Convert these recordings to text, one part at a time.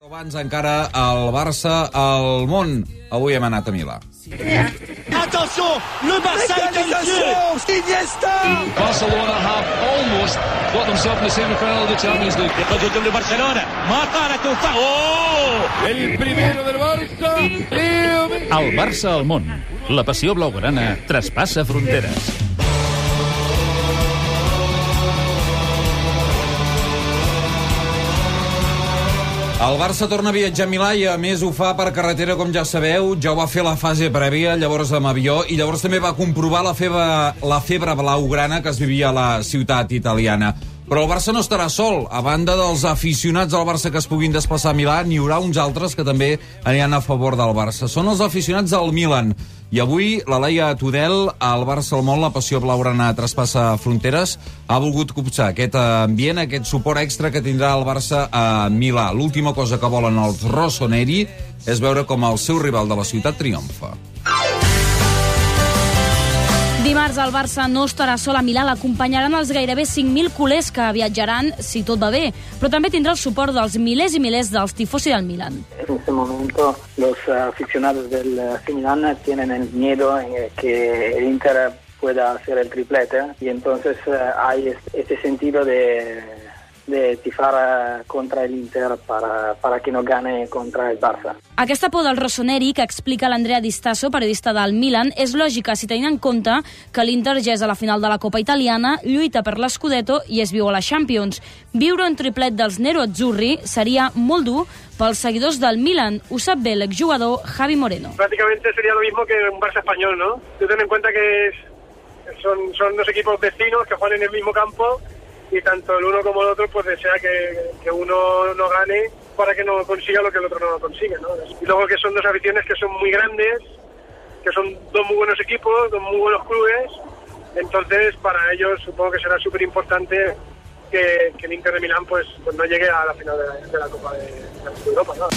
Abans encara el Barça al món. Avui hem anat a Milà. Attention, le Barça est qualifié. Iniesta. Barcelona have almost got themselves in the semi-final of the Champions League. Después de Barcelona, Matar a ¡oh! El primero del Barça. El Barça al món. La passió blaugrana traspassa fronteres. El Barça torna a viatjar a Milà i a més ho fa per carretera, com ja sabeu. Ja ho va fer la fase prèvia, llavors amb avió, i llavors també va comprovar la febre blaugrana que es vivia a la ciutat italiana. Però el Barça no estarà sol. A banda dels aficionats del Barça que es puguin desplaçar a Milà, n'hi haurà uns altres que també aniran a favor del Barça. Són els aficionats del Milan. I avui la Laia Tudel, al Barça al món, la passió blaugrana traspassa fronteres, ha volgut copsar aquest ambient, aquest suport extra que tindrà el Barça a Milà. L'última cosa que volen els rossoneri és veure com el seu rival de la ciutat triomfa. Dimarts el Barça no estarà sol a Milà, l'acompanyaran els gairebé 5.000 culers que viatjaran si tot va bé, però també tindrà el suport dels milers i milers dels tifosi del Milan. En este momento los aficionados del Milan tienen el miedo que el Inter pueda hacer el triplete y entonces hay este sentido de tifar contra el Inter para que no gane contra el Barça. Aquesta por del rossoneri que explica l'Andrea Di Stasso, periodista del Milan, és lògica si tenint en compte que l'Inter ja és a la final de la Copa Italiana, lluita per l'Scudetto i es viu a la Champions. Viure un triplet dels Nero-Azzurri seria molt dur pels seguidors del Milan. Ho sap bé l'exjugador Javi Moreno. Prácticamente sería lo mismo que un Barça español, ¿no? Tú ten en cuenta que son dos equipos vecinos que juegan en el mismo campo y tanto el uno como el otro pues desea que uno no gane para que no consiga lo que el otro no consigue, ¿no? Y luego que son dos aficiones que son muy grandes, que son dos muy buenos equipos, dos muy buenos clubes, entonces para ellos supongo que será súper importante que el Inter de Milán pues no llegue a la final de la Copa de Europa, ¿no?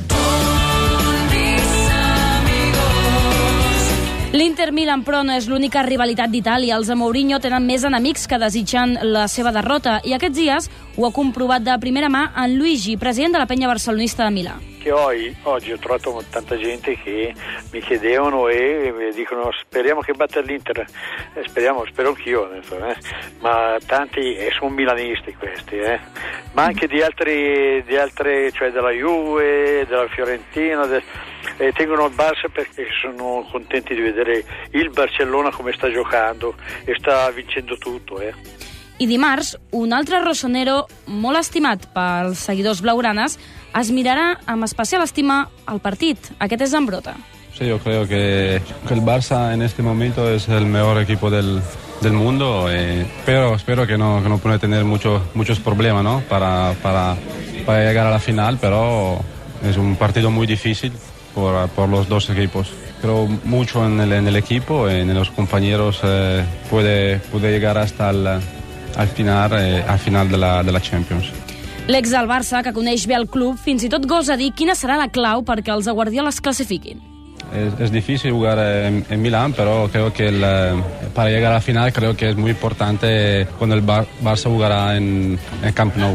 L'Inter-Milan, però, no és l'única rivalitat d'Itàlia. Els de Mourinho tenen més enemics que desitgen la seva derrota, i aquests dies ho ha comprovat de primera mà en Luigi, president de la penya barcelonista de Milà. Che oggi ho trovato tanta gente che mi chiedevano e mi dicono speriamo che batta l'Inter, spero anch'io, ma tanti sono milanisti questi, ma anche di altre, cioè della Juve, della Fiorentina, tengono il Barça perché sono contenti di vedere il Barcellona come sta giocando e sta vincendo tutto. I dimarts, un altre rossonero molt estimat pels seguidors blaugranes es mirarà amb especial estima el partit. Aquest és Zambrota. Sí, yo creo que el Barça en este momento es el mejor equipo del mundo, pero espero que no pueda tener muchos problemas, ¿no? para llegar a la final, pero es un partido muy difícil por los dos equipos. Creo mucho en el equipo, en los compañeros, puede llegar hasta al final de la Champions. L'ex del Barça, que coneix bé el club, fins i tot gosa dir quina serà la clau perquè els de Guardiola es classifiquin. Es difícil jugar en Milán, pero creo que para llegar a la final creo que es muy importante cuando el Barça jugará en Camp Nou.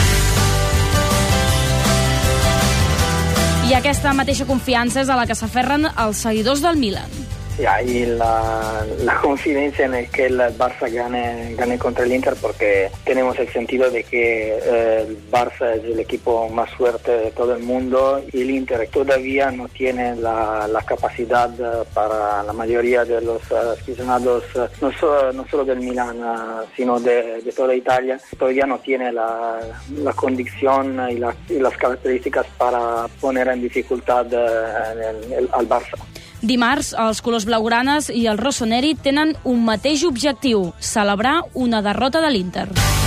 I aquesta mateixa confiança és a la que s'aferren els seguidors del Milan. Sí, hay la confidencia en que el Barça gane contra el Inter porque tenemos el sentido de que el Barça es el equipo más fuerte de todo el mundo y el Inter todavía no tiene la capacidad para la mayoría de los aficionados, no solo del Milan, sino de toda Italia, todavía no tiene la condición y las características para poner en dificultad al Barça. Dimarts, els colors blaugranes i el rossoneri tenen un mateix objectiu: celebrar una derrota de l'Inter.